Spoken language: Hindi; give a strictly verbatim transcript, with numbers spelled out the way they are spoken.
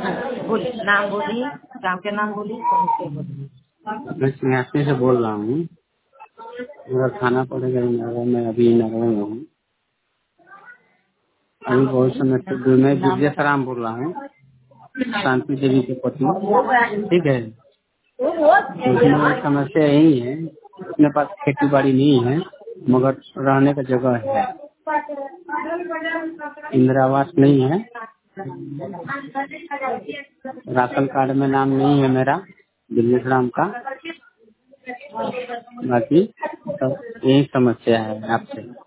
बोली नाम बोली, गाँव के नाम बोली, कौन से बोली। मैं सिंहासनी से बोल रहा हूँ। मेरा खाना पड़ेगा नगर में, अभी नगर में हूँ। अभी बहुत समय से मैं दिव्य राम बोल रहा हूँ, शांति देवी के पति। ठीक है, उसमें समस्या यही है, अपने पास खेती बाड़ी नहीं है मगर रहने का जगह है। इंदिरा आवास नहीं है, राशन कार्ड में नाम नहीं है मेरा दिव्य राम का। बाकी सब यही समस्या है आपसे।